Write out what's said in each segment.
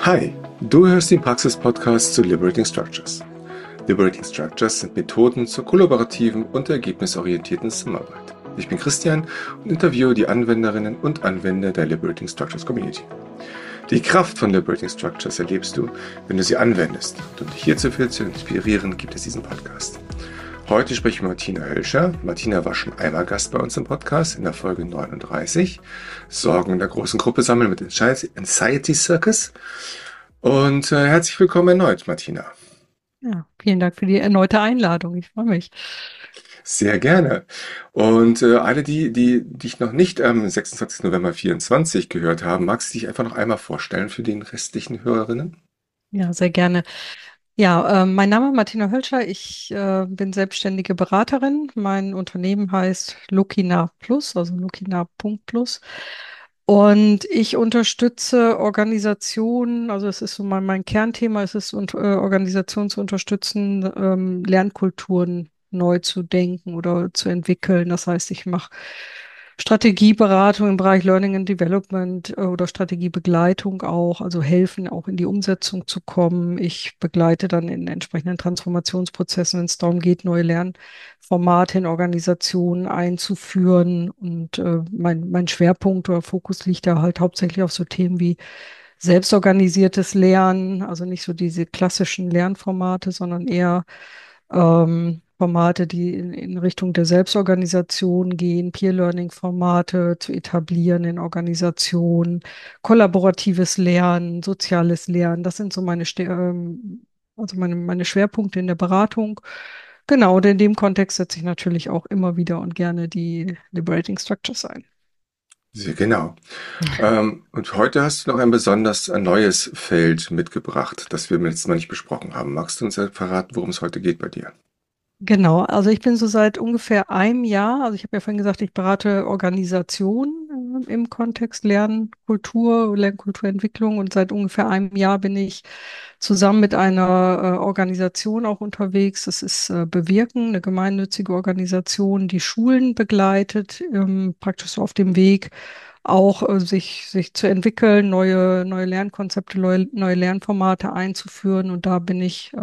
Hi, du hörst den Praxis-Podcast zu Liberating Structures. Liberating Structures sind Methoden zur kollaborativen und ergebnisorientierten Zusammenarbeit. Ich bin Christian und interviewe die Anwenderinnen und Anwender der Liberating Structures Community. Die Kraft von Liberating Structures erlebst du, wenn du sie anwendest. Und um dich hierzu zu inspirieren, gibt es diesen Podcast. Heute spreche ich mit Martina Hölscher. Martina war schon einmal Gast bei uns im Podcast in der Folge 39. Sorgen in der großen Gruppe sammeln mit Anxiety Circus. Und herzlich willkommen erneut, Martina. Ja, vielen Dank für die erneute Einladung. Ich freue mich. Sehr gerne. Und alle, die dich noch nicht am 26. November 24 gehört haben, magst du dich einfach noch einmal vorstellen für den restlichen Hörerinnen? Ja, sehr gerne. Ja, mein Name ist Martina Hölscher. Ich bin selbstständige Beraterin. Mein Unternehmen heißt Lukina Plus, also Lukina.plus. Und ich unterstütze Organisationen, also es ist so mein Kernthema, es ist Organisationen zu unterstützen, Lernkulturen neu zu denken oder zu entwickeln. Das heißt, ich mache Strategieberatung im Bereich Learning and Development oder Strategiebegleitung auch, also helfen auch in die Umsetzung zu kommen. Ich begleite dann in entsprechenden Transformationsprozessen, wenn es darum geht, neue Lernformate in Organisationen einzuführen. Und mein Schwerpunkt oder Fokus liegt da halt hauptsächlich auf so Themen wie selbstorganisiertes Lernen, also nicht so diese klassischen Lernformate, sondern eher Formate, die in Richtung der Selbstorganisation gehen, Peer-Learning-Formate zu etablieren in Organisationen, kollaboratives Lernen, soziales Lernen. Das sind so meine Schwerpunkte in der Beratung. Genau, und in dem Kontext setze ich natürlich auch immer wieder und gerne die Liberating Structures ein. Sehr genau. Und heute hast du noch ein neues Feld mitgebracht, das wir letztes Mal nicht besprochen haben. Magst du uns verraten, worum es heute geht bei dir? Genau, also ich bin so seit ungefähr einem Jahr, also ich habe ja vorhin gesagt, ich berate Organisationen im Kontext Lernkultur, Lernkulturentwicklung und seit ungefähr einem Jahr bin ich zusammen mit einer Organisation auch unterwegs. Das ist Bewirken, eine gemeinnützige Organisation, die Schulen begleitet, praktisch so auf dem Weg auch sich zu entwickeln, neue Lernkonzepte, neue Lernformate einzuführen. Und da bin ich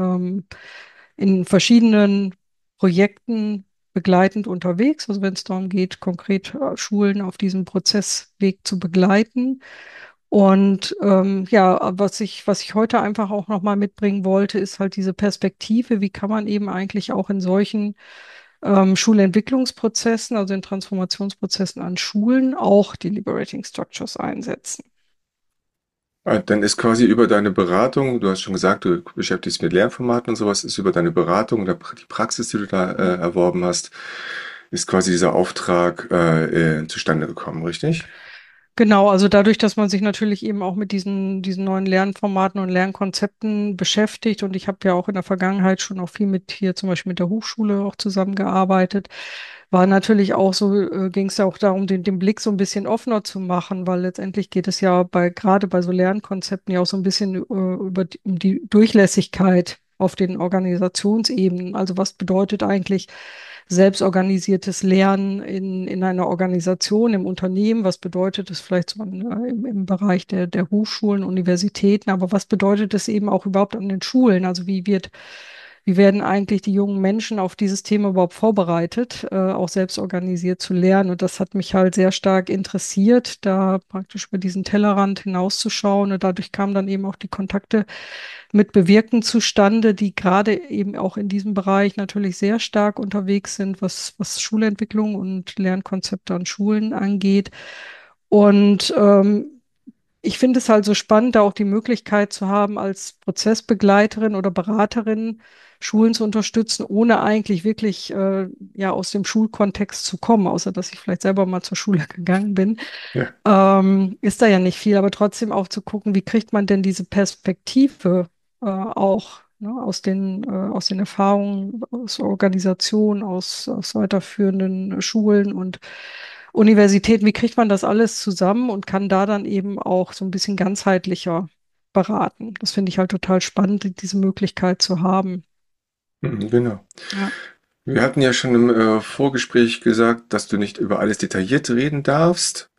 in verschiedenen Projekten begleitend unterwegs, also wenn es darum geht, konkret Schulen auf diesem Prozessweg zu begleiten. Und ja, was ich heute einfach auch nochmal mitbringen wollte, ist halt diese Perspektive, wie kann man eben eigentlich auch in solchen Schulentwicklungsprozessen, also in Transformationsprozessen an Schulen, auch die Liberating Structures einsetzen. Dann ist quasi über deine Beratung, du hast schon gesagt, du beschäftigst dich mit Lernformaten und sowas, ist über deine Beratung oder die Praxis, die du da erworben hast, ist quasi dieser Auftrag zustande gekommen, richtig? Genau, also dadurch, dass man sich natürlich eben auch mit diesen neuen Lernformaten und Lernkonzepten beschäftigt und ich habe ja auch in der Vergangenheit schon auch viel mit hier zum Beispiel mit der Hochschule auch zusammengearbeitet, war natürlich auch so, ging es ja auch darum, den Blick so ein bisschen offener zu machen, weil letztendlich geht es ja gerade bei so Lernkonzepten ja auch so ein bisschen um die Durchlässigkeit auf den Organisationsebenen. Also was bedeutet eigentlich selbstorganisiertes Lernen in einer Organisation, im Unternehmen? Was bedeutet es vielleicht so im Bereich der Hochschulen, Universitäten? Aber was bedeutet es eben auch überhaupt an den Schulen? Also wie werden eigentlich die jungen Menschen auf dieses Thema überhaupt vorbereitet, auch selbstorganisiert zu lernen? Und das hat mich halt sehr stark interessiert, da praktisch über diesen Tellerrand hinauszuschauen. Und dadurch kamen dann eben auch die Kontakte mit Bewirken zustande, die gerade eben auch in diesem Bereich natürlich sehr stark unterwegs sind, was Schulentwicklung und Lernkonzepte an Schulen angeht. Und ich finde es halt so spannend, da auch die Möglichkeit zu haben, als Prozessbegleiterin oder Beraterin Schulen zu unterstützen, ohne eigentlich wirklich ja aus dem Schulkontext zu kommen, außer dass ich vielleicht selber mal zur Schule gegangen bin. Ja. Ist da ja nicht viel, aber trotzdem auch zu gucken, wie kriegt man denn diese Perspektive auch ne, aus den Erfahrungen aus Organisationen, aus weiterführenden Schulen und Universitäten, wie kriegt man das alles zusammen und kann da dann eben auch so ein bisschen ganzheitlicher beraten. Das finde ich halt total spannend, diese Möglichkeit zu haben. Mhm, genau. Ja. Wir hatten ja schon im Vorgespräch gesagt, dass du nicht über alles detailliert reden darfst.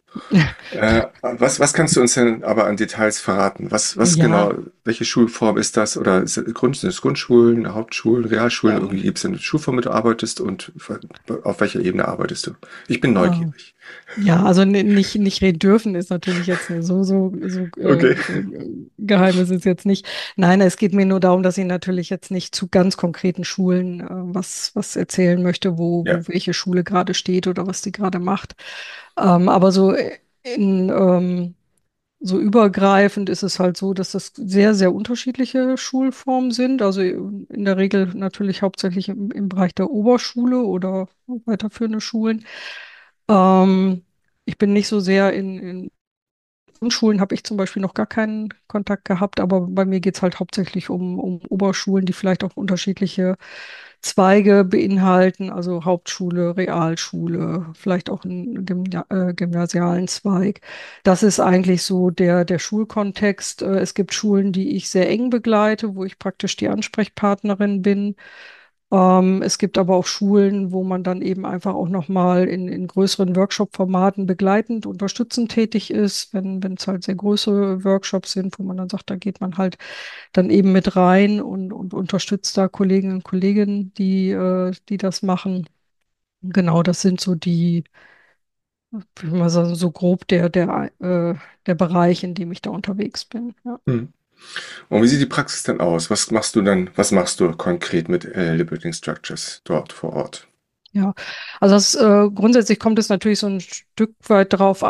Was kannst du uns denn aber an Details verraten? Was Ja, genau, welche Schulform ist das? Oder sind es Grundschulen, Hauptschulen, Realschulen? Irgendwie gibt es eine Schulform, mit der du arbeitest und auf welcher Ebene arbeitest du? Ich bin äh, neugierig. ja, also nicht reden dürfen ist natürlich jetzt Okay. so geheim ist es jetzt nicht. Nein, es geht mir nur darum, dass ich natürlich jetzt nicht zu ganz konkreten Schulen was erzählen möchte, Ja. wo welche Schule gerade steht oder was die gerade macht. Aber so in so übergreifend ist es halt so, dass das sehr, sehr unterschiedliche Schulformen sind. Also in der Regel natürlich hauptsächlich im Bereich der Oberschule oder weiterführende Schulen. Ähm, Ich bin nicht so sehr in Grundschulen habe ich zum Beispiel noch gar keinen Kontakt gehabt, aber bei mir geht es halt hauptsächlich um Oberschulen, die vielleicht auch unterschiedliche Zweige beinhalten, also Hauptschule, Realschule, vielleicht auch einen gymnasialen Zweig. Das ist eigentlich so der Schulkontext. Es gibt Schulen, die ich sehr eng begleite, wo ich praktisch die Ansprechpartnerin bin. Es gibt aber auch Schulen, wo man dann eben einfach auch nochmal in größeren Workshop-Formaten begleitend, unterstützend tätig ist, wenn es halt sehr große Workshops sind, wo man dann sagt, da geht man halt dann eben mit rein und unterstützt da Kolleginnen und Kollegen, die das machen. Genau, das sind so wie man sagen, so grob der Bereich, in dem ich da unterwegs bin. Ja. Hm. Und wie sieht die Praxis dann aus? Was machst du konkret mit Liberating Structures dort vor Ort? Ja, also grundsätzlich kommt es natürlich so ein Stück weit darauf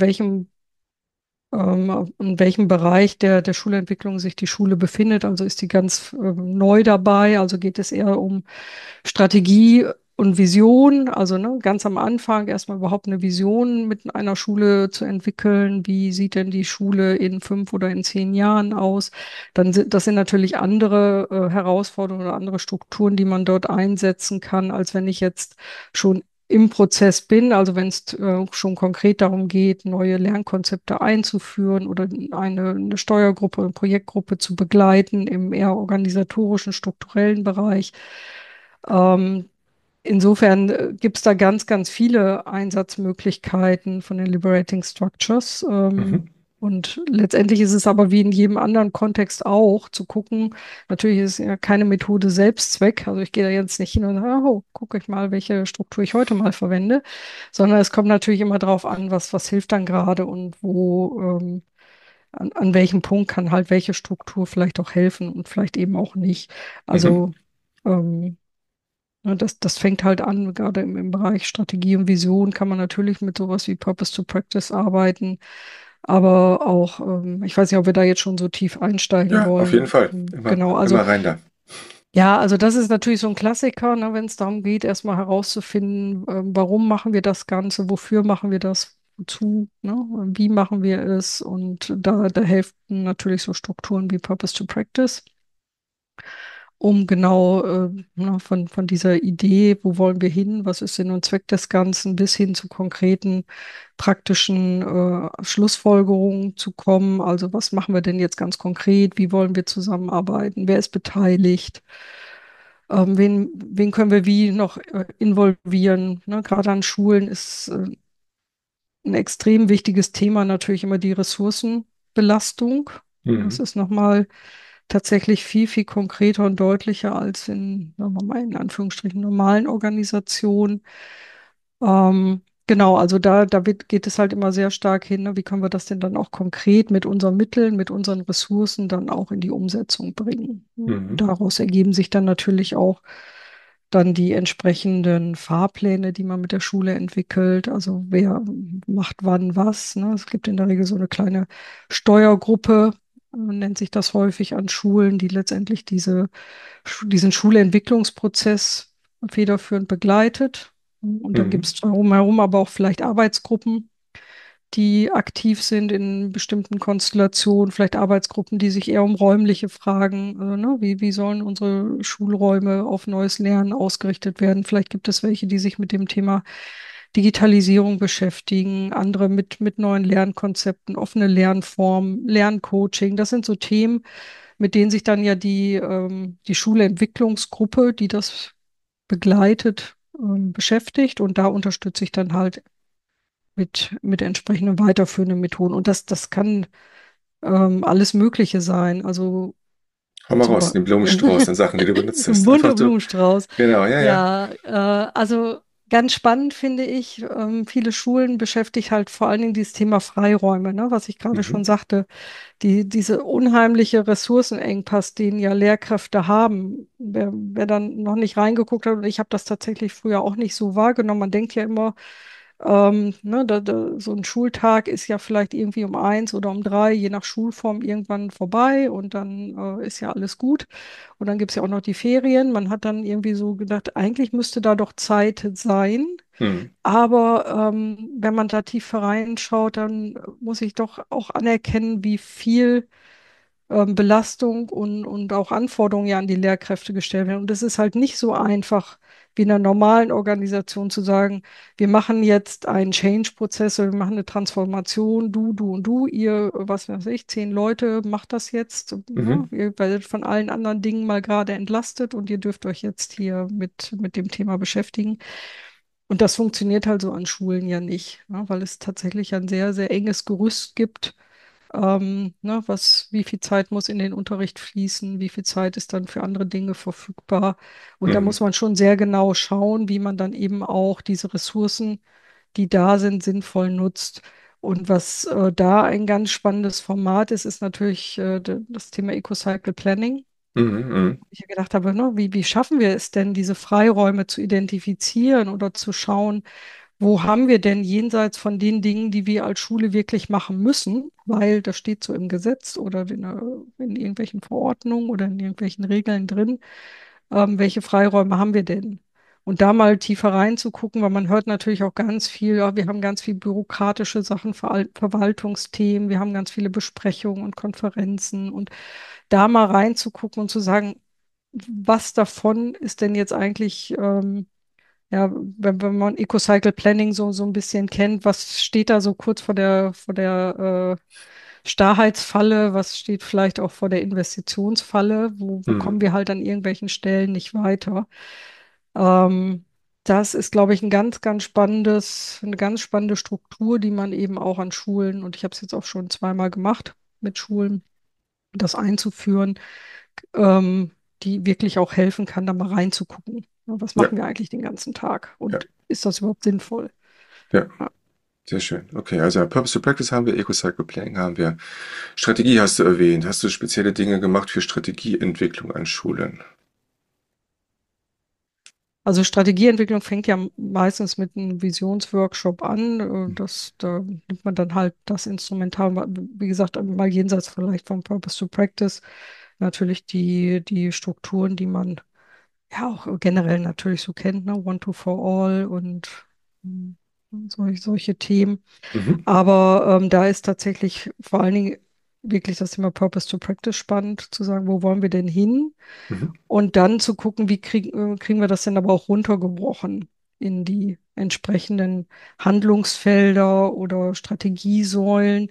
in welchem Bereich der Schulentwicklung sich die Schule befindet. Also ist die ganz neu dabei, also geht es eher um Strategie und Vision, also ne, ganz am Anfang erstmal überhaupt eine Vision mit einer Schule zu entwickeln. Wie sieht denn die Schule in 5 oder in 10 Jahren aus? Das sind natürlich andere Herausforderungen oder andere Strukturen, die man dort einsetzen kann, als wenn ich jetzt schon im Prozess bin, also wenn es schon konkret darum geht, neue Lernkonzepte einzuführen oder eine Steuergruppe, eine Projektgruppe zu begleiten im eher organisatorischen, strukturellen Bereich. Ähm, Insofern gibt es da ganz, ganz viele Einsatzmöglichkeiten von den Liberating Structures. Mhm. Und letztendlich ist es aber wie in jedem anderen Kontext auch zu gucken. Natürlich ist ja keine Methode Selbstzweck. Also ich gehe da jetzt nicht hin und sage, oh, gucke ich mal, welche Struktur ich heute mal verwende, sondern es kommt natürlich immer darauf an, was hilft dann gerade und an welchem Punkt kann halt welche Struktur vielleicht auch helfen und vielleicht eben auch nicht. Mhm. Also ähm, ja, das fängt halt an, gerade im Bereich Strategie und Vision kann man natürlich mit sowas wie Purpose to Practice arbeiten, aber auch, ich weiß nicht, ob wir da jetzt schon so tief einsteigen Ja, auf jeden wollen. Fall. Immer, Genau, also immer rein da. ja, also das ist natürlich so ein Klassiker, ne, wenn es darum geht, erstmal herauszufinden, warum machen wir das Ganze, wofür machen wir das, wozu, ne, wie machen wir es und da helfen natürlich so Strukturen wie Purpose to Practice um genau von dieser Idee, wo wollen wir hin, was ist Sinn und Zweck des Ganzen, bis hin zu konkreten praktischen Schlussfolgerungen zu kommen. Also was machen wir denn jetzt ganz konkret? Wie wollen wir zusammenarbeiten? Wer ist beteiligt? Wen können wir wie noch involvieren? Ne? Gerade an Schulen ist ein extrem wichtiges Thema natürlich immer die Ressourcenbelastung. Das Mhm. ist nochmal tatsächlich viel, viel konkreter und deutlicher als in, sagen wir mal, in Anführungsstrichen normalen Organisationen. Genau, also geht es halt immer sehr stark hin, ne? Wie können wir das denn dann auch konkret mit unseren Mitteln, mit unseren Ressourcen dann auch in die Umsetzung bringen? Mhm. Daraus ergeben sich dann natürlich auch dann die entsprechenden Fahrpläne, die man mit der Schule entwickelt. Also wer macht wann was, ne? Es gibt in der Regel so eine kleine Steuergruppe, nennt sich das häufig an Schulen, die letztendlich diesen Schulentwicklungsprozess federführend begleitet. Und dann gibt Mhm. es drumherum aber auch vielleicht Arbeitsgruppen, die aktiv sind in bestimmten Konstellationen, vielleicht Arbeitsgruppen, die sich eher um räumliche Fragen, ne, wie sollen unsere Schulräume auf neues Lernen ausgerichtet werden? Vielleicht gibt es welche, die sich mit dem Thema Digitalisierung beschäftigen, andere mit neuen Lernkonzepten, offene Lernformen, Lerncoaching. Das sind so Themen, mit denen sich dann ja die Schulentwicklungsgruppe, die das begleitet, beschäftigt. Und da unterstütze ich dann halt mit entsprechenden weiterführenden Methoden. Und das kann alles Mögliche sein. Also Hau mal zum raus, den Beispiel Blumenstrauß an Sachen, die du benutzt ein hast. Einfach bunter du. Blumenstrauß. Genau, ja, ja. Ja, also ganz spannend finde ich, viele Schulen beschäftigt halt vor allen Dingen dieses Thema Freiräume, ne, was ich gerade Mhm. schon sagte. Diese unheimliche Ressourcenengpass, den ja Lehrkräfte haben. Wer dann noch nicht reingeguckt hat, und ich habe das tatsächlich früher auch nicht so wahrgenommen. Man denkt ja immer, ne, so ein Schultag ist ja vielleicht irgendwie um 1 oder um 3, je nach Schulform, irgendwann vorbei und dann ist ja alles gut. Und dann gibt es ja auch noch die Ferien. Man hat dann irgendwie so gedacht, eigentlich müsste da doch Zeit sein. Mhm. Aber wenn man da tiefer reinschaut, dann muss ich doch auch anerkennen, wie viel Belastung und auch Anforderungen ja an die Lehrkräfte gestellt werden. Und es ist halt nicht so einfach wie in einer normalen Organisation zu sagen, wir machen jetzt einen Change-Prozess oder wir machen eine Transformation, du und du, ihr, was weiß ich, 10 Leute, macht das jetzt. Ne? Mhm. Ihr werdet von allen anderen Dingen mal gerade entlastet und ihr dürft euch jetzt hier mit dem Thema beschäftigen. Und das funktioniert halt so an Schulen ja nicht, ne? Weil es tatsächlich ein sehr, sehr enges Gerüst gibt, ne, wie viel Zeit muss in den Unterricht fließen, wie viel Zeit ist dann für andere Dinge verfügbar. Und da Mhm. muss man schon sehr genau schauen, wie man dann eben auch diese Ressourcen, die da sind, sinnvoll nutzt. Und was da ein ganz spannendes Format ist, ist natürlich das Thema Ecocycle Planning. Mhm. Mhm. Ich gedacht habe, ne, wie schaffen wir es denn, diese Freiräume zu identifizieren oder zu schauen, wo haben wir denn jenseits von den Dingen, die wir als Schule wirklich machen müssen, weil das steht so im Gesetz oder in irgendwelchen Verordnungen oder in irgendwelchen Regeln drin, welche Freiräume haben wir denn? Und da mal tiefer reinzugucken, weil man hört natürlich auch ganz viel, ja, wir haben ganz viel bürokratische Sachen, Verwaltungsthemen, wir haben ganz viele Besprechungen und Konferenzen und da mal reinzugucken und zu sagen, was davon ist denn jetzt eigentlich ja, wenn man Ecocycle Planning so ein bisschen kennt, was steht da so kurz vor der Starrheitsfalle, was steht vielleicht auch vor der Investitionsfalle, wo kommen Mhm. wir halt an irgendwelchen Stellen nicht weiter. Ähm, Das ist, glaube ich, eine ganz spannende Struktur, die man eben auch an Schulen, und ich habe es jetzt auch schon zweimal gemacht mit Schulen, das einzuführen, die wirklich auch helfen kann, da mal reinzugucken. Ja, was Ja, machen wir eigentlich den ganzen Tag? ja, Und ist das überhaupt sinnvoll? ja. Ja. Sehr schön. Okay, also Purpose to Practice haben wir, Eco-Cycle Planning haben wir. Strategie hast du erwähnt. Hast du spezielle Dinge gemacht für Strategieentwicklung an Schulen? Also Strategieentwicklung fängt ja meistens mit einem Visionsworkshop an. Da nimmt man dann halt das Instrumental, wie gesagt, mal jenseits vielleicht vom Purpose to Practice, natürlich die Strukturen, die man ja auch generell natürlich so kennt, ne? One to for all und solche Themen. Mhm. Aber da ist tatsächlich vor allen Dingen wirklich das Thema Purpose to Practice spannend, zu sagen, wo wollen wir denn hin? Mhm. Und dann zu gucken, kriegen wir das denn aber auch runtergebrochen in die entsprechenden Handlungsfelder oder Strategiesäulen.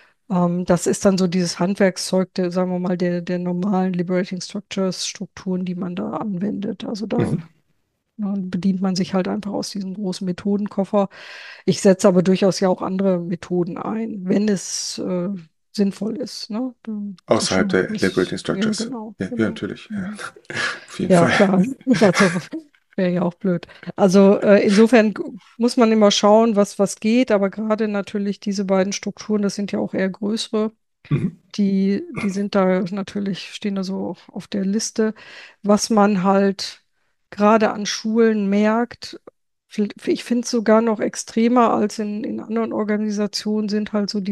Das ist dann so dieses Handwerkszeug, sagen wir mal, der normalen Liberating Structures, Strukturen, die man da anwendet. Also da Mhm. ja, bedient man sich halt einfach aus diesem großen Methodenkoffer. Ich setze aber durchaus ja auch andere Methoden ein, wenn es sinnvoll ist, ne? Dann zu Außerhalb schauen, der Liberating ja, Structures. genau, Ja, ja, genau. natürlich. Ja. Mhm. Auf jeden Ja, Fall. klar. Also wäre ja auch blöd. Also insofern muss man immer schauen, was geht, aber gerade natürlich diese beiden Strukturen, das sind ja auch eher größere, Mhm. die sind da natürlich, stehen da so auf der Liste. Was man halt gerade an Schulen merkt, ich finde es sogar noch extremer als in anderen Organisationen, sind halt so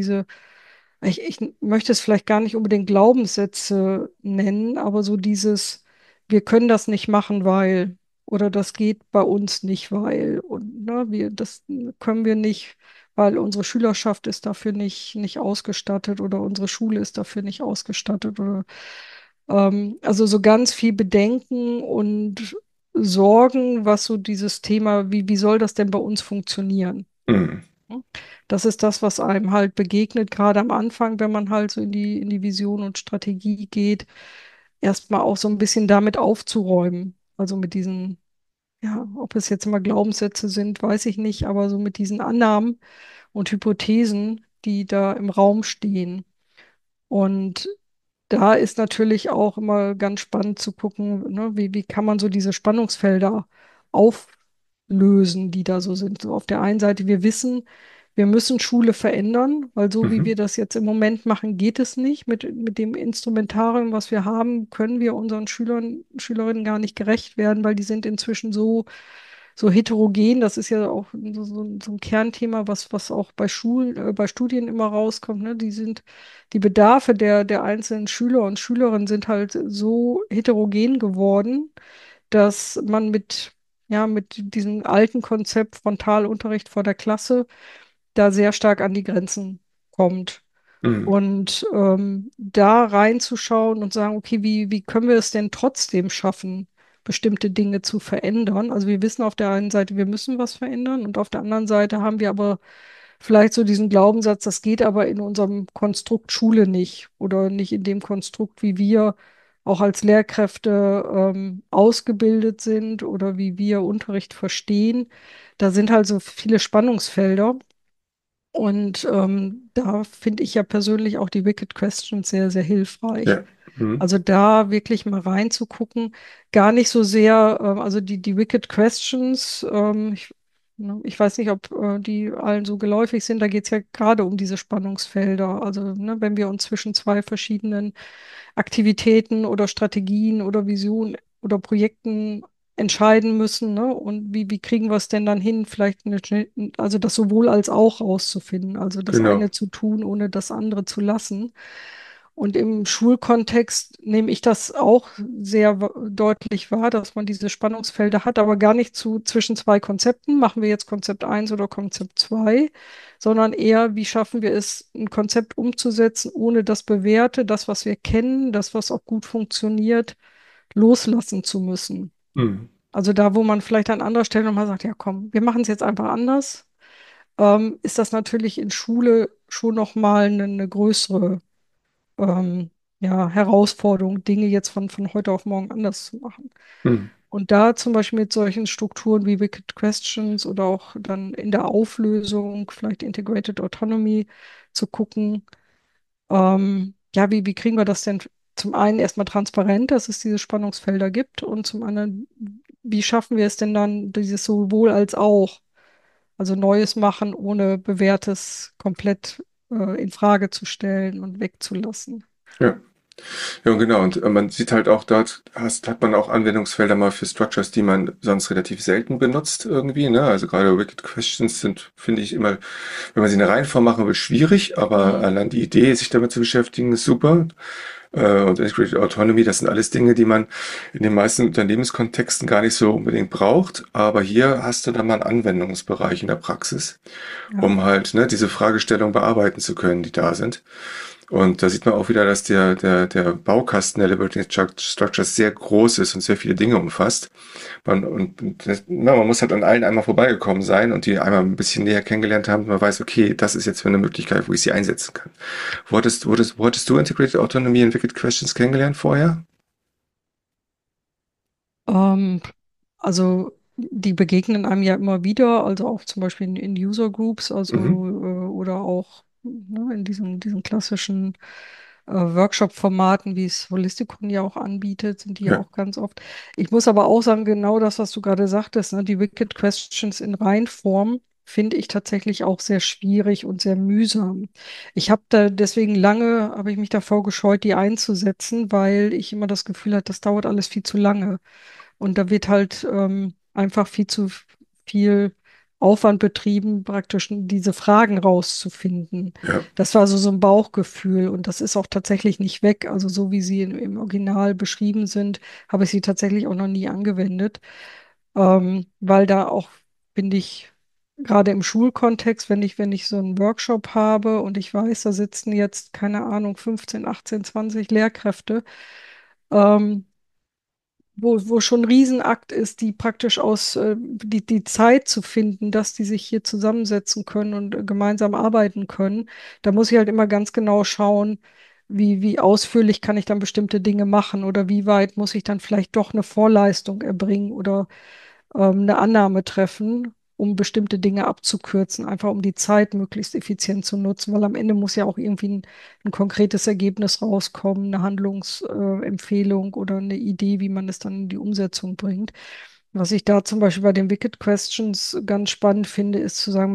ich möchte es vielleicht gar nicht unbedingt Glaubenssätze nennen, aber so wir können das nicht machen, weil, oder das geht bei uns nicht, weil, und ne, das können wir nicht, weil unsere Schülerschaft ist dafür nicht ausgestattet oder unsere Schule ist dafür nicht ausgestattet oder also so ganz viel Bedenken und Sorgen, was so dieses Thema, wie soll das denn bei uns funktionieren? Mhm. Ne? Das ist das, was einem halt begegnet, gerade am Anfang, wenn man halt so in die Vision und Strategie geht, erstmal auch so ein bisschen damit aufzuräumen. Also mit ja, ob es jetzt immer Glaubenssätze sind, weiß ich nicht, aber so mit diesen Annahmen und Hypothesen, die da im Raum stehen. Und da ist natürlich auch immer ganz spannend zu gucken, ne, wie kann man so diese Spannungsfelder auflösen, die da so sind. So auf der einen Seite, wir wissen, wir müssen Schule verändern, weil so wie wir Mhm. das jetzt im Moment machen, geht es nicht. Mit dem Instrumentarium, was wir haben, können wir unseren Schülern, Schülerinnen gar nicht gerecht werden, weil die sind inzwischen so heterogen. Das ist ja auch so ein Kernthema, was auch bei Schulen, bei Studien immer rauskommt. Ne? Die Bedarfe der einzelnen Schüler und Schülerinnen sind halt so heterogen geworden, dass man mit diesem alten Konzept Frontalunterricht vor der Klasse da sehr stark an die Grenzen kommt. Mhm. Und da reinzuschauen und sagen, okay, wie können wir es denn trotzdem schaffen, bestimmte Dinge zu verändern? Also wir wissen auf der einen Seite, wir müssen was verändern und auf der anderen Seite haben wir aber vielleicht so diesen Glaubenssatz, das geht aber in unserem Konstrukt Schule nicht oder nicht in dem Konstrukt, wie wir auch als Lehrkräfte ausgebildet sind oder wie wir Unterricht verstehen. Da sind halt so viele Spannungsfelder. Und da finde ich ja persönlich auch die Wicked Questions sehr, sehr hilfreich. Ja. Mhm. Also da wirklich mal reinzugucken, gar nicht so sehr, also die Wicked Questions, ich weiß nicht, ob die allen so geläufig sind, da geht es ja gerade um diese Spannungsfelder. Also ne, wenn wir uns zwischen zwei verschiedenen Aktivitäten oder Strategien oder Visionen oder Projekten entscheiden müssen, ne? Und wie kriegen wir es denn dann hin, vielleicht also das sowohl als auch rauszufinden, also das Genau. eine zu tun, ohne das andere zu lassen. Und im Schulkontext nehme ich das auch sehr deutlich wahr, dass man diese Spannungsfelder hat, aber gar nicht zwischen zwei Konzepten. Machen wir jetzt Konzept eins oder Konzept 2, sondern eher, wie schaffen wir es, ein Konzept umzusetzen, ohne das Bewährte, das, was wir kennen, das, was auch gut funktioniert, loslassen zu müssen. Mhm. Also da, wo man vielleicht an anderer Stelle nochmal sagt, ja komm, wir machen es jetzt einfach anders, ist das natürlich in Schule schon nochmal eine größere ähm, ja, Herausforderung, Dinge jetzt von heute auf morgen anders zu machen. Mhm. Und da zum Beispiel mit solchen Strukturen wie Wicked Questions oder auch dann in der Auflösung, vielleicht Integrated Autonomy, zu gucken, ja, wie kriegen wir das denn zum einen erstmal transparent, dass es diese Spannungsfelder gibt und zum anderen, wie schaffen wir es denn dann, dieses sowohl als auch, also Neues machen, ohne Bewährtes komplett in Frage zu stellen und wegzulassen. Ja. Ja, genau. Und man sieht halt auch dort, hat man auch Anwendungsfelder mal für Structures, die man sonst relativ selten benutzt irgendwie, ne? Also gerade Wicked Questions sind, finde ich, immer, wenn man sie in der Reihenform machen will, schwierig, aber Mhm. allein die Idee, sich damit zu beschäftigen, ist super. Und Integrated Autonomy, das sind alles Dinge, die man in den meisten Unternehmenskontexten gar nicht so unbedingt braucht. Aber hier hast du dann mal einen Anwendungsbereich in der Praxis, Ja. um halt, ne, diese Fragestellungen bearbeiten zu können, die da sind. Und da sieht man auch wieder, dass der Baukasten der Liberating Structures sehr groß ist und sehr viele Dinge umfasst. Man muss halt an allen einmal vorbeigekommen sein und die einmal ein bisschen näher kennengelernt haben. Man weiß, okay, das ist jetzt eine Möglichkeit, wo ich sie einsetzen kann. Wo hattest du Integrated Autonomy und Wicked Questions kennengelernt vorher? Ähm, also die begegnen einem ja immer wieder, also auch zum Beispiel in User Groups, also Mhm. oder auch ne, in diesen klassischen Workshop-Formaten, wie es Holistikon ja auch anbietet, sind die ja Ja, auch ganz oft. Ich muss aber auch sagen, genau das, was du gerade sagtest, ne, die Wicked Questions in Reinform finde ich tatsächlich auch sehr schwierig und sehr mühsam. Ich habe da deswegen lange, habe ich mich davor gescheut, die einzusetzen, weil ich immer das Gefühl hatte, das dauert alles viel zu lange. Und da wird halt einfach viel zu viel Aufwand betrieben, praktisch diese Fragen rauszufinden. ja, Das war so ein Bauchgefühl und das ist auch tatsächlich nicht weg. Also so wie sie im Original beschrieben sind, habe ich sie tatsächlich auch noch nie angewendet, weil da auch, finde ich, gerade im Schulkontext, wenn ich so einen Workshop habe und ich weiß, da sitzen jetzt, keine Ahnung, 15, 18, 20 Lehrkräfte, ähm, wo schon ein Riesenakt ist, die praktisch die Zeit zu finden, dass die sich hier zusammensetzen können und gemeinsam arbeiten können. Da muss ich halt immer ganz genau schauen, wie ausführlich kann ich dann bestimmte Dinge machen oder wie weit muss ich dann vielleicht doch eine Vorleistung erbringen oder eine Annahme treffen, um bestimmte Dinge abzukürzen, einfach um die Zeit möglichst effizient zu nutzen, weil am Ende muss ja auch irgendwie ein konkretes Ergebnis rauskommen, eine Handlungsempfehlung oder eine Idee, wie man es dann in die Umsetzung bringt. Was ich da zum Beispiel bei den Wicked Questions ganz spannend finde, ist zu sagen,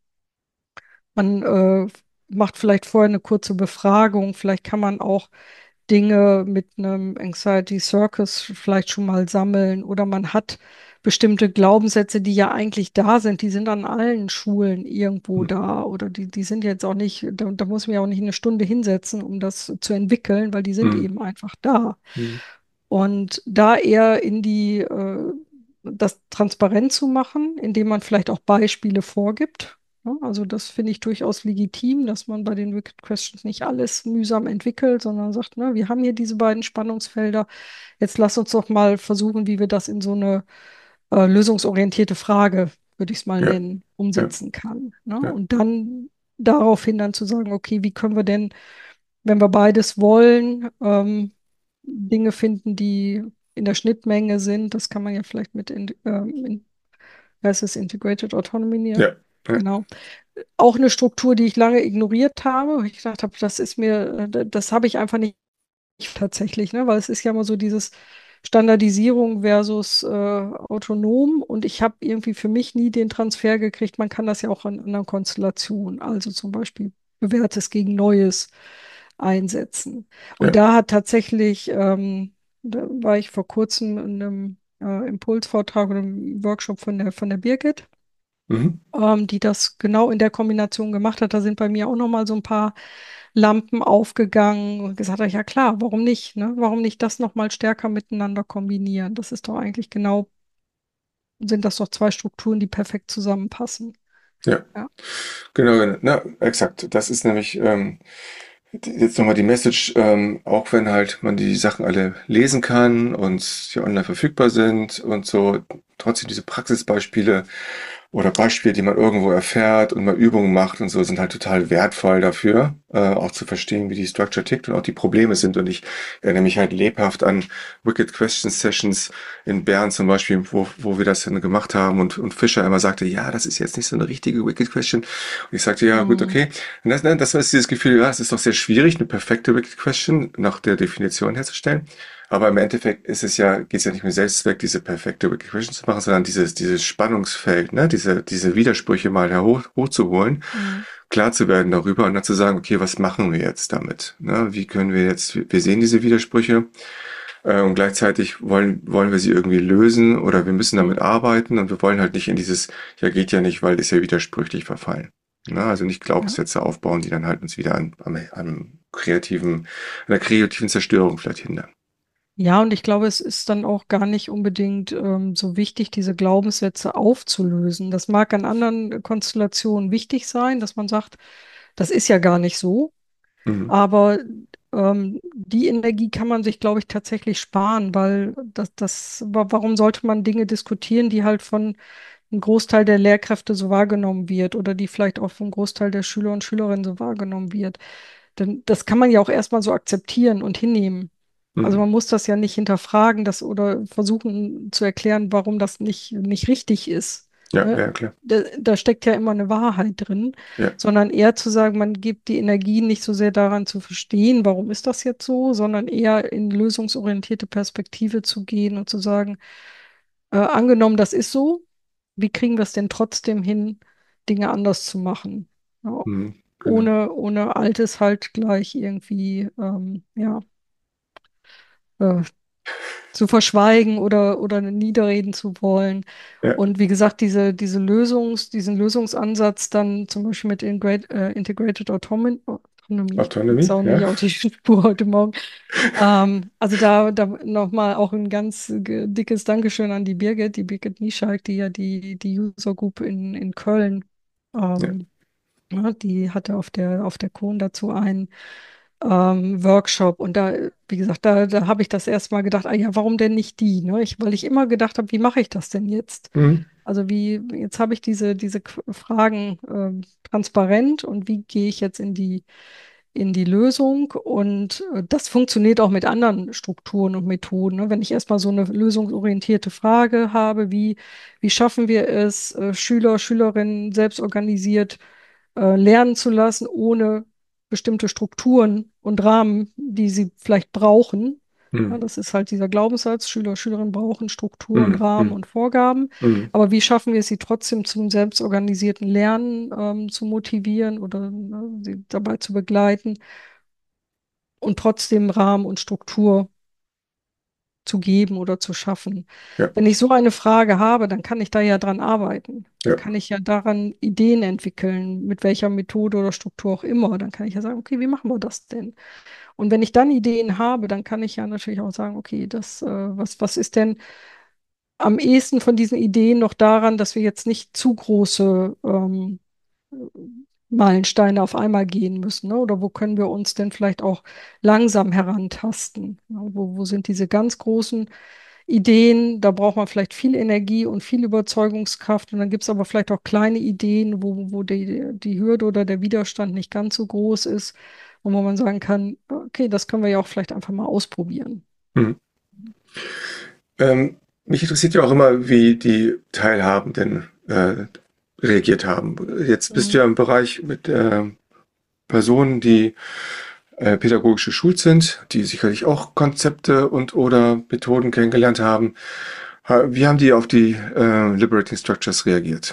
man macht vielleicht vorher eine kurze Befragung, vielleicht kann man auch Dinge mit einem Anxiety Circus vielleicht schon mal sammeln oder man hat bestimmte Glaubenssätze, die ja eigentlich da sind, die sind an allen Schulen irgendwo Mhm. da oder die sind jetzt auch nicht, da muss man ja auch nicht eine Stunde hinsetzen, um das zu entwickeln, weil die sind Mhm. eben einfach da. Mhm. Und da eher das transparent zu machen, indem man vielleicht auch Beispiele vorgibt. Ne? Also das finde ich durchaus legitim, dass man bei den Wicked Questions nicht alles mühsam entwickelt, sondern sagt, ne, wir haben hier diese beiden Spannungsfelder. Jetzt lass uns doch mal versuchen, wie wir das in so eine lösungsorientierte Frage, würde ich es mal Ja, nennen, ja, umsetzen kann. Ne? ja. Und dann daraufhin dann zu sagen, okay, wie können wir denn, wenn wir beides wollen, Dinge finden, die in der Schnittmenge sind. Das kann man ja vielleicht heißt es Integrated Autonomy, ja. Ja, ja, Genau. Auch eine Struktur, die ich lange ignoriert habe. Wo ich gedacht habe, das habe ich einfach nicht tatsächlich, ne? Weil es ist ja immer so dieses Standardisierung versus autonom und ich habe irgendwie für mich nie den Transfer gekriegt. Man kann das ja auch in anderen Konstellationen, also zum Beispiel Bewährtes gegen Neues einsetzen. Und ja. da hat tatsächlich, da war ich vor kurzem in einem Impulsvortrag oder einem Workshop von der Birgit, Mhm. die das genau in der Kombination gemacht hat. Da sind bei mir auch noch mal so ein paar Lampen aufgegangen und gesagt habe, ja klar, warum nicht, ne? Warum nicht das noch mal stärker miteinander kombinieren? Das ist doch eigentlich genau, sind das doch zwei Strukturen, die perfekt zusammenpassen. Ja, Ja. genau, genau. Na, exakt. Das ist nämlich jetzt nochmal die Message, auch wenn halt man die Sachen alle lesen kann und die online verfügbar sind und so, trotzdem diese Praxisbeispiele oder Beispiele, die man irgendwo erfährt und mal Übungen macht und so, sind halt total wertvoll dafür, auch zu verstehen, wie die Structure tickt und auch die Probleme sind. Und ich erinnere mich halt lebhaft an Wicked Question Sessions in Bern zum Beispiel, wo wir das dann gemacht haben und Fischer immer sagte, ja, das ist jetzt nicht so eine richtige Wicked Question. Und ich sagte, ja, gut, Mhm. okay. Und das war dieses Gefühl, ja, es ist doch sehr schwierig, eine perfekte Wicked Question nach der Definition herzustellen. Aber im Endeffekt geht es ja nicht mehr Selbstzweck, diese perfekte Wicked Question zu machen, sondern dieses Spannungsfeld, ne, diese Widersprüche mal hochzuholen, Mhm. klar zu werden darüber und dann zu sagen, okay, was machen wir jetzt damit? Ne? Wie können wir sehen diese Widersprüche und gleichzeitig wollen wir sie irgendwie lösen oder wir müssen damit Mhm. arbeiten und wir wollen halt nicht in dieses, ja, geht ja nicht, weil ist ja widersprüchlich verfallen. Na, also nicht Ja. Glaubenssätze aufbauen, die dann halt uns wieder an der kreativen Zerstörung vielleicht hindern. Ja, und ich glaube, es ist dann auch gar nicht unbedingt so wichtig, diese Glaubenssätze aufzulösen. Das mag an anderen Konstellationen wichtig sein, dass man sagt, das ist ja gar nicht so. Mhm. Aber die Energie kann man sich, glaube ich, tatsächlich sparen, weil warum sollte man Dinge diskutieren, die halt von einem Großteil der Lehrkräfte so wahrgenommen wird oder die vielleicht auch vom Großteil der Schüler und Schülerinnen so wahrgenommen wird? Denn das kann man ja auch erstmal so akzeptieren und hinnehmen. Also Mhm. man muss das ja nicht hinterfragen, das oder versuchen zu erklären, warum das nicht richtig ist. Ja, Ne? ja, klar. Da steckt ja immer eine Wahrheit drin, Ja. sondern eher zu sagen, man gibt die Energie nicht so sehr daran zu verstehen, warum ist das jetzt so, sondern eher in lösungsorientierte Perspektive zu gehen und zu sagen, angenommen, das ist so, wie kriegen wir es denn trotzdem hin, Dinge anders zu machen? Ja, Mhm. Genau. ohne Altes halt gleich irgendwie, ja, äh, zu verschweigen oder niederreden zu wollen. Ja. Und wie gesagt, diesen Lösungsansatz dann zum Beispiel mit Integrated Autonomy, ich bin jetzt Autonomy, auch ja. nicht auf die Spur heute Morgen. Also da nochmal auch ein ganz dickes Dankeschön an die Birgit Nieschalk, die ja die User Group in Köln, Ja. ähm, ja, die hatte auf der Kohn dazu einen Workshop und da, wie gesagt, da habe ich das erst mal gedacht, ah ja, warum denn nicht die, ne? Weil ich immer gedacht habe, wie mache ich das denn jetzt? Mhm. Also jetzt habe ich diese Fragen transparent und wie gehe ich jetzt in die Lösung. Und das funktioniert auch mit anderen Strukturen und Methoden. Ne? Wenn ich erstmal so eine lösungsorientierte Frage habe, wie schaffen wir es, Schüler, Schülerinnen selbst organisiert lernen zu lassen, ohne bestimmte Strukturen und Rahmen, die sie vielleicht brauchen. Ja, Mhm. das ist halt dieser Glaubenssatz, Schüler, Schülerinnen brauchen Struktur und Mhm. Rahmen Mhm. und Vorgaben. Mhm. Aber wie schaffen wir es, sie trotzdem zum selbstorganisierten Lernen zu motivieren oder sie dabei zu begleiten und trotzdem Rahmen und Struktur zu geben oder zu schaffen. Ja, Wenn ich so eine Frage habe, dann kann ich da ja dran arbeiten. Dann ja. kann ich ja daran Ideen entwickeln, mit welcher Methode oder Struktur auch immer. Dann kann ich ja sagen, okay, wie machen wir das denn? Und wenn ich dann Ideen habe, dann kann ich ja natürlich auch sagen, okay, was ist denn am ehesten von diesen Ideen noch daran, dass wir jetzt nicht zu große Meilensteine auf einmal gehen müssen, ne? Oder wo können wir uns denn vielleicht auch langsam herantasten? Ja, wo sind diese ganz großen Ideen? Da braucht man vielleicht viel Energie und viel Überzeugungskraft. Und dann gibt es aber vielleicht auch kleine Ideen, wo die Hürde oder der Widerstand nicht ganz so groß ist und wo man sagen kann, okay, das können wir ja auch vielleicht einfach mal ausprobieren. Mhm. Mich interessiert ja auch immer, wie die Teilhabenden reagiert haben. Jetzt bist du Mhm. ja im Bereich mit Personen, die pädagogisch geschult sind, die sicherlich auch Konzepte und oder Methoden kennengelernt haben. Wie haben die auf die Liberating Structures reagiert?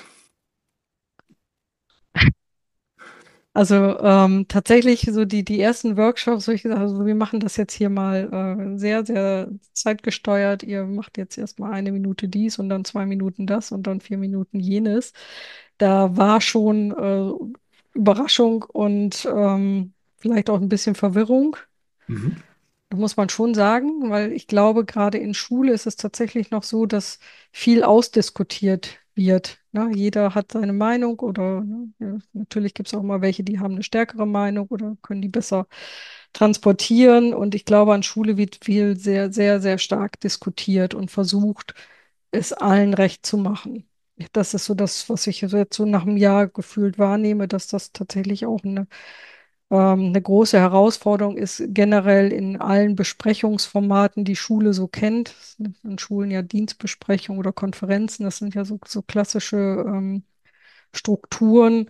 Also tatsächlich so die ersten Workshops, wo ich gesagt habe, also wir machen das jetzt hier mal sehr, sehr zeitgesteuert. Ihr macht jetzt erstmal 1 Minute dies und dann 2 Minuten das und dann 4 Minuten jenes. Da war schon Überraschung und vielleicht auch ein bisschen Verwirrung. Mhm. Das muss man schon sagen, weil ich glaube, gerade in Schule ist es tatsächlich noch so, dass viel ausdiskutiert wird. Ne? Jeder hat seine Meinung oder ne? Ja, natürlich gibt es auch mal welche, die haben eine stärkere Meinung oder können die besser transportieren. Und ich glaube, an Schule wird viel sehr, sehr, sehr stark diskutiert und versucht, es allen recht zu machen. Das ist so das, was ich jetzt so nach einem Jahr gefühlt wahrnehme, dass das tatsächlich auch eine große Herausforderung ist generell in allen Besprechungsformaten, die Schule so kennt. Das sind in Schulen ja Dienstbesprechungen oder Konferenzen. Das sind ja so klassische Strukturen,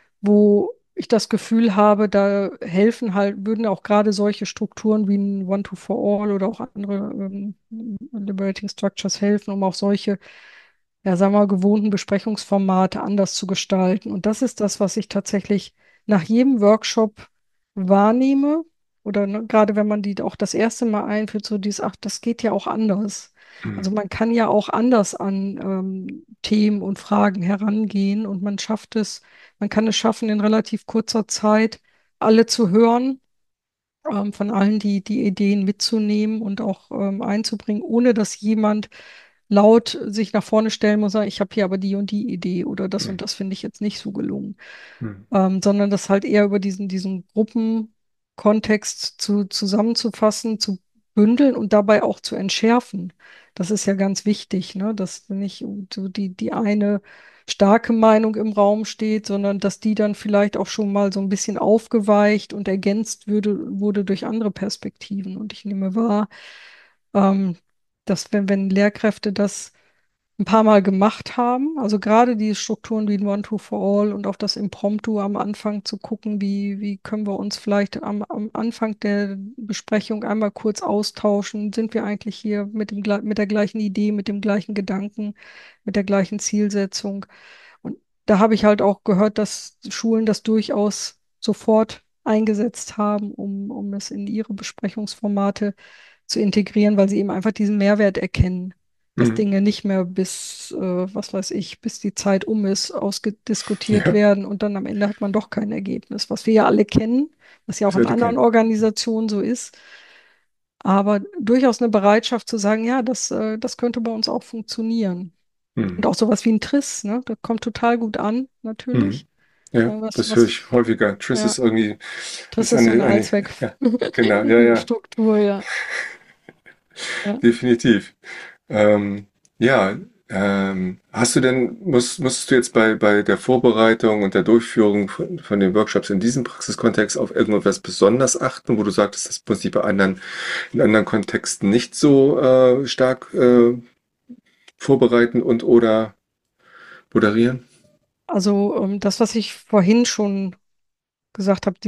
wo ich das Gefühl habe, da helfen halt, würden auch gerade solche Strukturen wie ein One-to-for-all oder auch andere Liberating Structures helfen, um auch solche, ja, sagen wir mal, gewohnten Besprechungsformate anders zu gestalten. Und das ist das, was ich tatsächlich nach jedem Workshop wahrnehme. Oder ne, gerade wenn man die auch das erste Mal einführt, so dieses, ach, das geht ja auch anders. Also Mhm. man kann ja auch anders an Themen und Fragen herangehen und man kann es schaffen, in relativ kurzer Zeit alle zu hören, von allen die Ideen mitzunehmen und auch einzubringen, ohne dass jemand laut sich nach vorne stellen muss, sagen, ich habe hier aber die und die Idee oder das und Mhm. das finde ich jetzt nicht so gelungen, Mhm. sondern das halt eher über diesen Gruppenkontext zusammenzufassen, zu bündeln und dabei auch zu entschärfen. Das ist ja ganz wichtig, ne? Dass nicht so die eine starke Meinung im Raum steht, sondern dass die dann vielleicht auch schon mal so ein bisschen aufgeweicht und ergänzt wurde durch andere Perspektiven. Und ich nehme wahr, ähm, dass wenn Lehrkräfte das ein paar Mal gemacht haben. Also gerade die Strukturen wie ein One-to-for-all und auch das Impromptu am Anfang zu gucken, wie können wir uns vielleicht am Anfang der Besprechung einmal kurz austauschen. Sind wir eigentlich hier mit der gleichen Idee, mit dem gleichen Gedanken, mit der gleichen Zielsetzung? Und da habe ich halt auch gehört, dass Schulen das durchaus sofort eingesetzt haben, um es in ihre Besprechungsformate zu integrieren, weil sie eben einfach diesen Mehrwert erkennen, dass Mhm. Dinge nicht mehr was weiß ich, bis die Zeit um ist, ausgediskutiert Ja, werden und dann am Ende hat man doch kein Ergebnis, was wir ja alle kennen, was ja auch in sehr anderen kennen. Organisationen so ist, aber durchaus eine Bereitschaft zu sagen, ja, das könnte bei uns auch funktionieren. Und Mhm. auch sowas wie ein Triss, ne? Das kommt total gut an, Mhm. natürlich. Ja, das höre Was, ich häufiger. Triss ja, ist irgendwie, Triss ist ist so eine eine, ja, genau, ja, ja, Allzweckstruktur, ja. Ja. definitiv. Ja, musstest du jetzt bei der Vorbereitung und der Durchführung von den Workshops in diesem Praxiskontext auf irgendetwas besonders achten, wo du sagtest, das muss ich in anderen Kontexten nicht so stark vorbereiten und oder moderieren? Also das, was ich vorhin schon gesagt habe,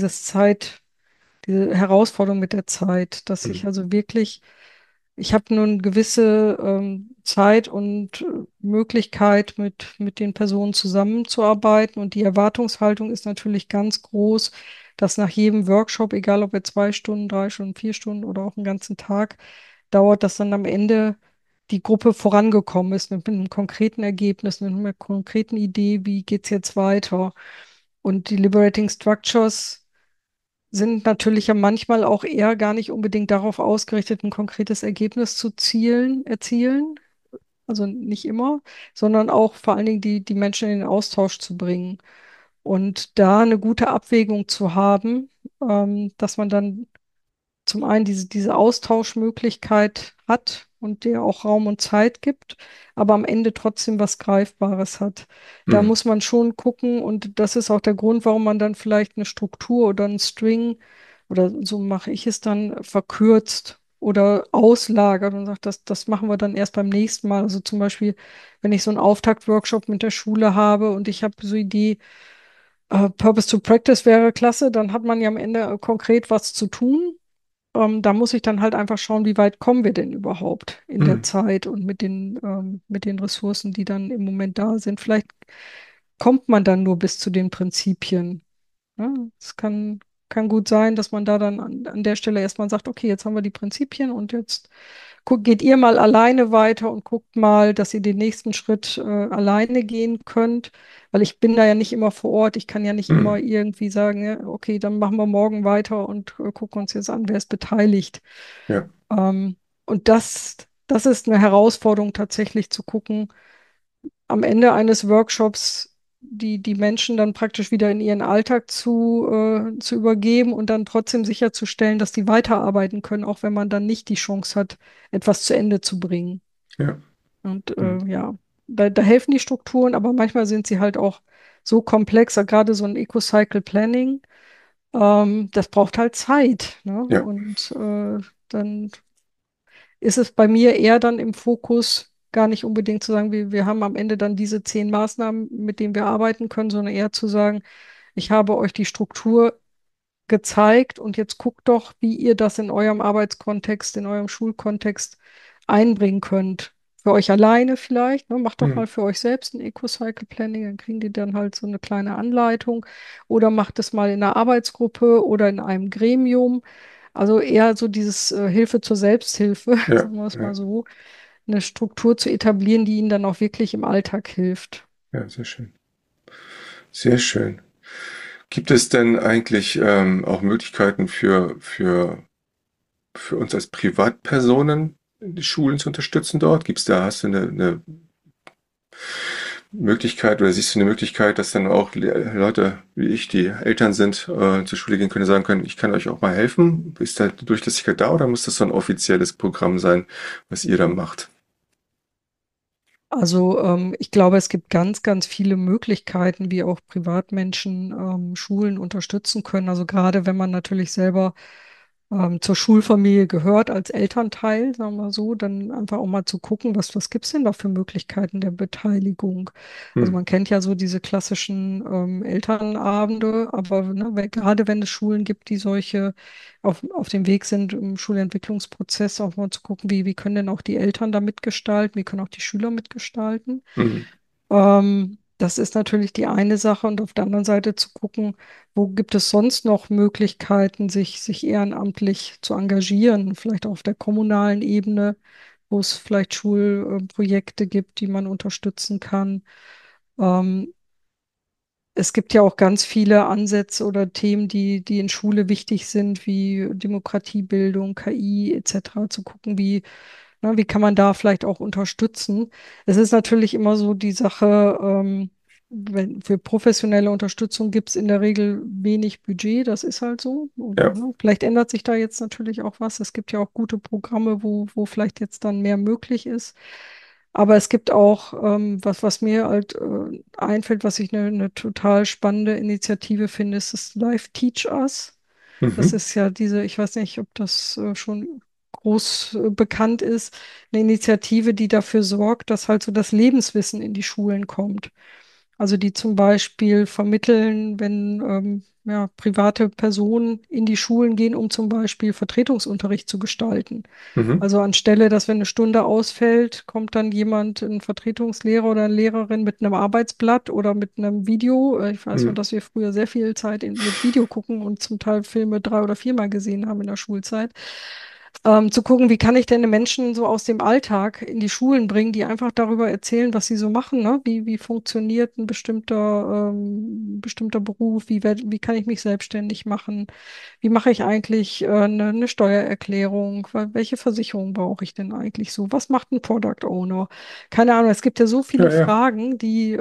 diese Herausforderung mit der Zeit, dass ich Mhm. also wirklich, ich habe nur eine gewisse Zeit und Möglichkeit, mit den Personen zusammenzuarbeiten. Und die Erwartungshaltung ist natürlich ganz groß, dass nach jedem Workshop, egal ob er 2 Stunden, 3 Stunden, 4 Stunden oder auch einen ganzen Tag dauert, dass dann am Ende die Gruppe vorangekommen ist mit einem konkreten Ergebnis, mit einer konkreten Idee, wie geht's jetzt weiter. Und die Liberating Structures sind natürlich ja manchmal auch eher gar nicht unbedingt darauf ausgerichtet, ein konkretes Ergebnis erzielen, also nicht immer, sondern auch vor allen Dingen die Menschen in den Austausch zu bringen. Und da eine gute Abwägung zu haben, dass man dann zum einen diese Austauschmöglichkeit hat und der auch Raum und Zeit gibt, aber am Ende trotzdem was Greifbares hat. Da Mhm. muss man schon gucken und das ist auch der Grund, warum man dann vielleicht eine Struktur oder einen String oder so mache ich es dann verkürzt oder auslagert und sagt, das machen wir dann erst beim nächsten Mal. Also zum Beispiel, wenn ich so einen Auftaktworkshop mit der Schule habe und ich habe so Idee, Purpose to Practice wäre klasse, dann hat man ja am Ende konkret was zu tun. Da muss ich dann halt einfach schauen, wie weit kommen wir denn überhaupt in der Mhm. Zeit und mit den Ressourcen, die dann im Moment da sind. Vielleicht kommt man dann nur bis zu den Prinzipien. Ja, kann gut sein, dass man da dann an der Stelle erstmal sagt, okay, jetzt haben wir die Prinzipien und jetzt geht ihr mal alleine weiter und guckt mal, dass ihr den nächsten Schritt alleine gehen könnt, weil ich bin da ja nicht immer vor Ort. Ich kann ja nicht immer Mhm. irgendwie sagen, ja, okay, dann machen wir morgen weiter und gucken uns jetzt an, wer ist beteiligt. Ja. Ähm, und das ist eine Herausforderung, tatsächlich zu gucken, am Ende eines Workshops die Menschen dann praktisch wieder in ihren Alltag zu übergeben und dann trotzdem sicherzustellen, dass die weiterarbeiten können, auch wenn man dann nicht die Chance hat, etwas zu Ende zu bringen. Ja. Und Mhm. ja, da helfen die Strukturen, aber manchmal sind sie halt auch so komplex, gerade so ein Eco-Cycle Planning, das braucht halt Zeit, ne? Ja. Und dann ist es bei mir eher dann im Fokus, gar nicht unbedingt zu sagen, wir haben am Ende dann diese 10 Maßnahmen, mit denen wir arbeiten können, sondern eher zu sagen, ich habe euch die Struktur gezeigt und jetzt guckt doch, wie ihr das in eurem Arbeitskontext, in eurem Schulkontext einbringen könnt. Für euch alleine vielleicht, ne? Macht doch Mhm. mal für euch selbst ein Eco-Cycle Planning, dann kriegen die dann halt so eine kleine Anleitung oder macht es mal in einer Arbeitsgruppe oder in einem Gremium. Also eher so dieses Hilfe zur Selbsthilfe, Ja. sagen wir es mal Ja. so, eine Struktur zu etablieren, die ihnen dann auch wirklich im Alltag hilft. Ja, sehr schön. Sehr schön. Gibt es denn eigentlich auch Möglichkeiten für uns als Privatpersonen, die Schulen zu unterstützen dort? Hast du eine Möglichkeit oder siehst du eine Möglichkeit, dass dann auch Leute wie ich, die Eltern sind, zur Schule gehen können, sagen können, ich kann euch auch mal helfen? Ist da Durchlässigkeit da oder muss das so ein offizielles Programm sein, was ihr da macht? Also ich glaube, es gibt ganz, ganz viele Möglichkeiten, wie auch Privatmenschen Schulen unterstützen können. Also gerade wenn man natürlich selber zur Schulfamilie gehört als Elternteil, sagen wir so, dann einfach auch mal zu gucken, was gibt es denn da für Möglichkeiten der Beteiligung? Also Hm. man kennt ja so diese klassischen Elternabende, aber ne, gerade wenn es Schulen gibt, die solche auf dem Weg sind im Schulentwicklungsprozess, auch mal zu gucken, wie können denn auch die Eltern da mitgestalten, wie können auch die Schüler mitgestalten. Hm. Das ist natürlich die eine Sache und auf der anderen Seite zu gucken, wo gibt es sonst noch Möglichkeiten, sich ehrenamtlich zu engagieren, vielleicht auch auf der kommunalen Ebene, wo es vielleicht Schulprojekte gibt, die man unterstützen kann. Ähm, Es gibt ja auch ganz viele Ansätze oder Themen, die in Schule wichtig sind, wie Demokratiebildung, KI etc., zu gucken, wie kann man da vielleicht auch unterstützen. Es ist natürlich immer so die Sache, für professionelle Unterstützung gibt es in der Regel wenig Budget, das ist halt so. Und, Ja. ne, vielleicht ändert sich da jetzt natürlich auch was. Es gibt ja auch gute Programme, wo vielleicht jetzt dann mehr möglich ist. Aber es gibt auch was mir halt einfällt, was ich eine total spannende Initiative finde, ist das Live Teach Us. Das Mhm. ist ja diese, ich weiß nicht, ob das schon groß bekannt ist, eine Initiative, die dafür sorgt, dass halt so das Lebenswissen in die Schulen kommt. Also die zum Beispiel vermitteln, wenn ja, private Personen in die Schulen gehen, um zum Beispiel Vertretungsunterricht zu gestalten. Mhm. Also anstelle, dass wenn eine Stunde ausfällt, kommt dann jemand, ein Vertretungslehrer oder eine Lehrerin mit einem Arbeitsblatt oder mit einem Video. Ich weiß noch, Mhm. dass wir früher sehr viel Zeit mit Video gucken und zum Teil Filme drei- oder viermal gesehen haben in der Schulzeit. Zu gucken, wie kann ich denn Menschen so aus dem Alltag in die Schulen bringen, die einfach darüber erzählen, was sie so machen, ne? Wie funktioniert ein bestimmter Beruf, wie kann ich mich selbstständig machen? Wie mache ich eigentlich eine Steuererklärung? Welche Versicherung brauche ich denn eigentlich so? Was macht ein Product Owner? Keine Ahnung, es gibt ja so Ja, viele ja. Fragen,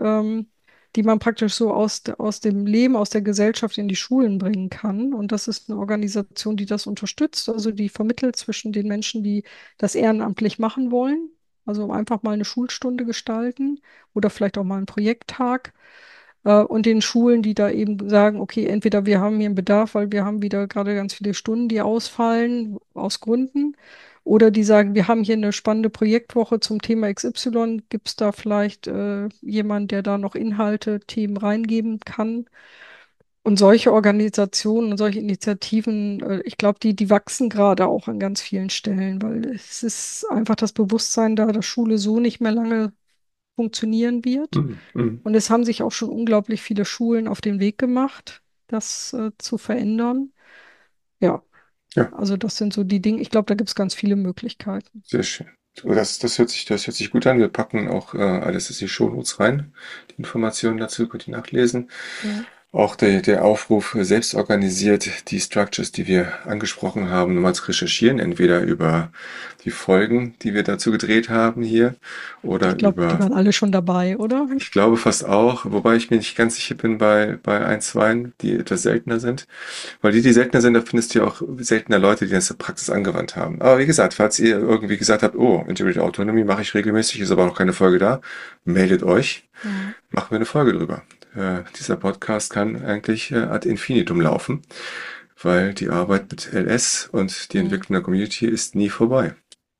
die man praktisch so aus dem Leben, aus der Gesellschaft in die Schulen bringen kann. Und das ist eine Organisation, die das unterstützt, also die vermittelt zwischen den Menschen, die das ehrenamtlich machen wollen, also einfach mal eine Schulstunde gestalten oder vielleicht auch mal einen Projekttag und den Schulen, die da eben sagen, okay, entweder wir haben hier einen Bedarf, weil wir haben wieder gerade ganz viele Stunden, die ausfallen aus Gründen, oder die sagen, wir haben hier eine spannende Projektwoche zum Thema XY. Gibt es da vielleicht jemanden, der da noch Inhalte, Themen reingeben kann? Und solche Organisationen und solche Initiativen, ich glaube, die wachsen gerade auch an ganz vielen Stellen, weil es ist einfach das Bewusstsein da, dass Schule so nicht mehr lange funktionieren wird. Mhm. Mhm. Und es haben sich auch schon unglaublich viele Schulen auf den Weg gemacht, das zu verändern. Ja, Ja, also das sind so die Dinge. Ich glaube, da gibt es ganz viele Möglichkeiten. sehr schön. So, das hört sich gut an. Wir packen auch alles in die Shownotes rein. Die Informationen dazu könnt ihr nachlesen. Ja. Auch der Aufruf, selbst organisiert die Structures, die wir angesprochen haben, nochmal zu recherchieren, entweder über die Folgen, die wir dazu gedreht haben hier, oder Ich glaube, die über, waren alle schon dabei, oder? ich glaube fast auch, wobei ich mir nicht ganz sicher bin bei ein, zwei, die etwas seltener sind. Weil die seltener sind, da findest du ja auch seltener Leute, die das in der Praxis angewandt haben. Aber wie gesagt, falls ihr irgendwie gesagt habt, oh, Integrated Autonomy mache ich regelmäßig, ist aber noch keine Folge da, meldet euch, Ja. machen wir eine Folge drüber. Dieser Podcast kann eigentlich ad infinitum laufen, weil die Arbeit mit LS und die Hm. Entwicklung der Community ist nie vorbei.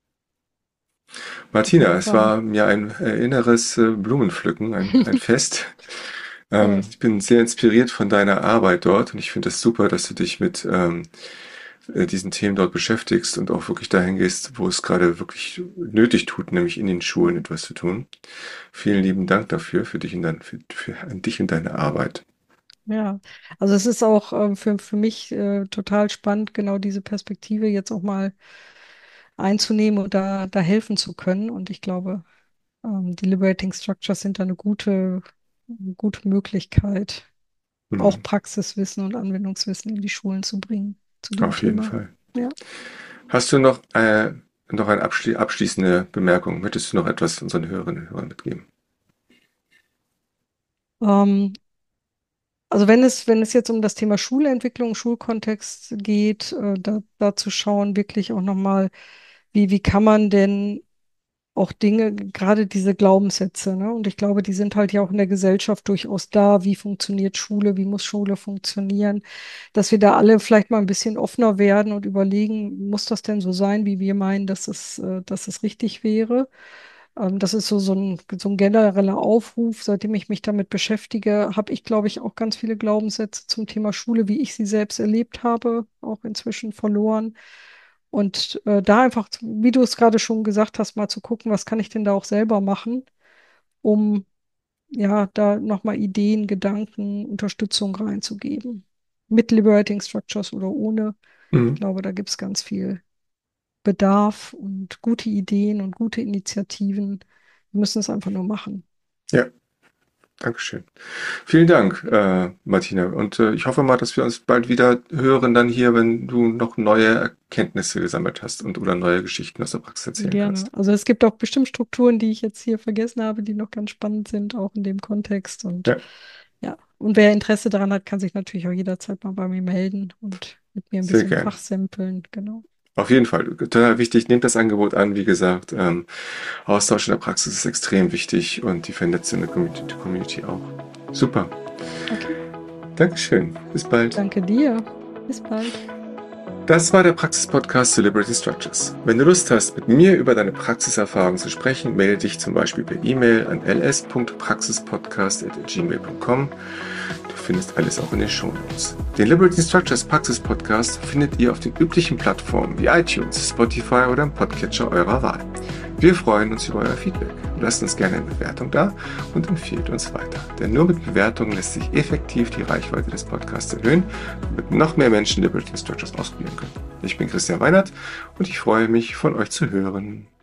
Auf Martina, jeden es Fall. war mir ein inneres Blumenpflücken, ein Fest. Toll. Ich bin sehr inspiriert von deiner Arbeit dort und ich finde es super, dass du dich mit diesen Themen dort beschäftigst und auch wirklich dahin gehst, wo es gerade wirklich nötig tut, nämlich in den Schulen etwas zu tun. Vielen lieben Dank dafür, für dich und an dich und deine Arbeit. Ja, also es ist auch für mich total spannend, genau diese Perspektive jetzt auch mal einzunehmen und da helfen zu können. Und ich glaube, die Liberating Structures sind da eine gute Möglichkeit, auch Mhm. Praxiswissen und Anwendungswissen in die Schulen zu bringen zu dem Auf jeden Thema. Fall. Ja. Hast du noch eine abschließende Bemerkung? Möchtest du noch etwas unseren Hörerinnen und Hörern mitgeben? Ähm, also wenn es jetzt um das Thema Schulentwicklung, Schulkontext geht, da zu schauen, wirklich auch nochmal, wie kann man denn auch Dinge, gerade diese Glaubenssätze, ne? Und ich glaube, die sind halt ja auch in der Gesellschaft durchaus da. Wie funktioniert Schule? Wie muss Schule funktionieren? Dass wir da alle vielleicht mal ein bisschen offener werden und überlegen, muss das denn so sein, wie wir meinen, dass es richtig wäre? Das ist so ein genereller Aufruf. Seitdem ich mich damit beschäftige, habe ich, glaube ich, auch ganz viele Glaubenssätze zum Thema Schule, wie ich sie selbst erlebt habe, auch inzwischen verloren. Und da einfach, wie du es gerade schon gesagt hast, mal zu gucken, was kann ich denn da auch selber machen, um ja da nochmal Ideen, Gedanken, Unterstützung reinzugeben. Mit Liberating Structures oder ohne. Ich Mhm. glaube, da gibt es ganz viel Bedarf und gute Ideen und gute Initiativen. Wir müssen es einfach nur machen. Ja, Dankeschön. Vielen Dank, Martina. Und ich hoffe mal, dass wir uns bald wieder hören, dann hier, wenn du noch neue Erkenntnisse gesammelt hast und oder neue Geschichten aus der Praxis erzählen Gerne. kannst. Also es gibt auch bestimmt Strukturen, die ich jetzt hier vergessen habe, die noch ganz spannend sind, auch in dem Kontext. Und Ja, ja, und wer Interesse daran hat, kann sich natürlich auch jederzeit mal bei mir melden und mit mir ein sehr bisschen gerne. fachsimpeln. Genau. Auf jeden Fall, total wichtig. Nehmt das Angebot an. Wie gesagt, Austausch in der Praxis ist extrem wichtig und die Vernetzung in der Community auch. Super. Okay. Dankeschön. Bis bald. Danke dir. Bis bald. Das war der Praxis-Podcast zu Liberating Structures. Wenn du Lust hast, mit mir über deine Praxiserfahrungen zu sprechen, melde dich zum Beispiel per E-Mail an ls.praxispodcast@gmail.com. Du findest alles auch in den Shownotes. Den Liberating Structures Praxis-Podcast findet ihr auf den üblichen Plattformen wie iTunes, Spotify oder im Podcatcher eurer Wahl. Wir freuen uns über euer Feedback. Lasst uns gerne eine Bewertung da und empfehlt uns weiter. Denn nur mit Bewertungen lässt sich effektiv die Reichweite des Podcasts erhöhen, damit noch mehr Menschen Liberating Structures ausprobieren können. Ich bin Christian Weinert und ich freue mich, von euch zu hören.